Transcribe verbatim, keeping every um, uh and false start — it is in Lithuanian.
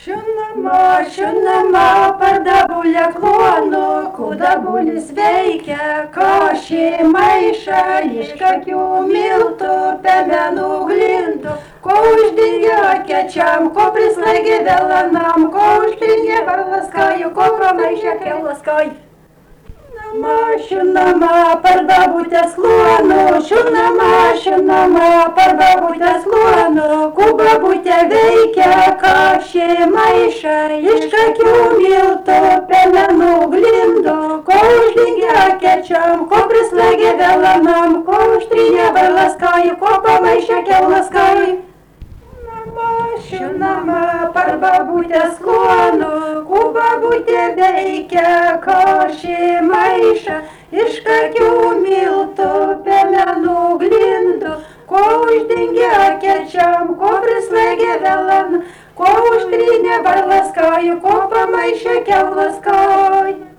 Šiunama, šiunama, pardabulė klonu, kudabulis veikia, košį maišą, iš kakių miltų, pemenų glintų, ko uždingė kečiam, ko prislaigė velanam, ko uždingė varlaskaju, ko pamaišė kelaskaju. Šiunama, pardabutės kluonu, šiunama, šiunama, pardabutės kluonu, kubabutė veikia, kašį maišą, iš kakių miltų, pemenų glindų, ko uždingė kečiam, ko prislaigė velanam, ko užtrynė varlaskaju, ko pamaišė kelaskaju. Šiunama, parbabutės kluonu, kubabutė veikia, košį maišą, iš kakių miltų, pemenų glindų, ko uždingė kečiam, ko prislaigė velanam, ko užtrynė varlaskaju, ko pamaišė kelaskaju.